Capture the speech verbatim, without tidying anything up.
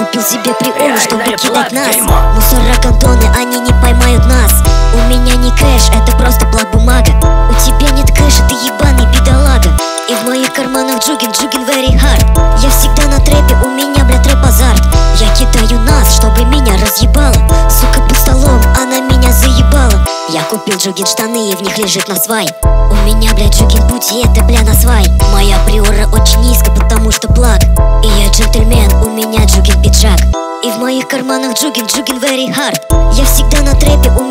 купил себе приору, чтобы кидать нас. Мусора гандоны, они не поймают нас. У меня не кэш, это просто блок бумага. У тебя нет кэша, ты ебаный бедолага. И в моих карманах джугин, джугин very hard. Я всегда на трэпе, у меня, блядь, рэп-азарт. Я кидаю нас, чтобы меня разъебало. Сука, под столом, она меня заебала. Я купил джугин штаны, и в них лежит насвай. У меня, блядь, джугин пути, это, бля, насвай. Моя приора очень низко, потому что плаг. И я джентльмен, у меня джугин пиджак. И в моих карманах джугин, джугин very hard. Я всегда на трэпе, у